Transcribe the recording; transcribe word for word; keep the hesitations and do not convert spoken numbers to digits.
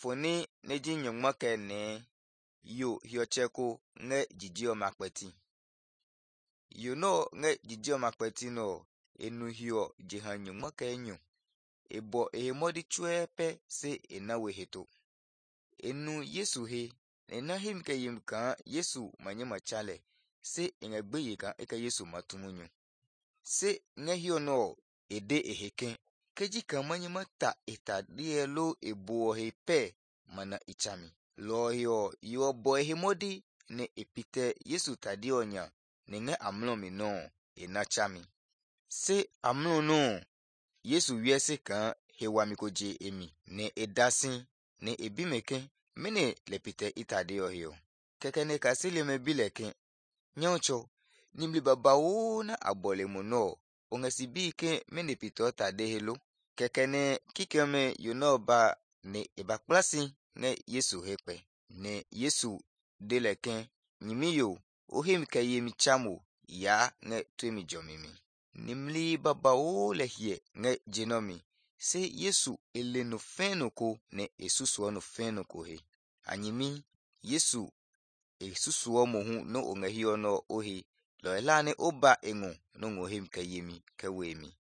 foni neji nyongma kene yo hiocheko nge jijio makpeti. You know nge jijio makpeti no enu hio jihan nyongma kenyo. Ebo ehe modi chwepe se enawe heto. Enu Yesu he ena him ke yim kan Yesu manye machale se engegbe ye kan eka Yesu matumunyu. Se nge hio no ede eheken keji kan manye mata etadie lo ebo he pe mana ichami. Lo hio yo bo ehe modi ne epite Yesu tadionya nenge amlo mi no enachami. Se amlo no Yesu wiese kan hewa mikoje emi ne edasin ne ebimeken mene lepite itadio hio. Kekene kasile mebileken nyoncho nimli babawo na abole mono ongesibi ke mene pito tadehelo. Kekene kikeme yonoba ne ebakplasi ne Yesu hepe ne Yesu deleken nyimiyo ohim ke yemi chamo ya nge twemi jomimi. Nimli babawo lehie nge jenomi se Yesu eleno fenoko ne esusuo no fenoko he. Anyimi Yesu esusuo mohu no ongehio no ohi lo elane oba engo no ngohim ke yemi ke wemi.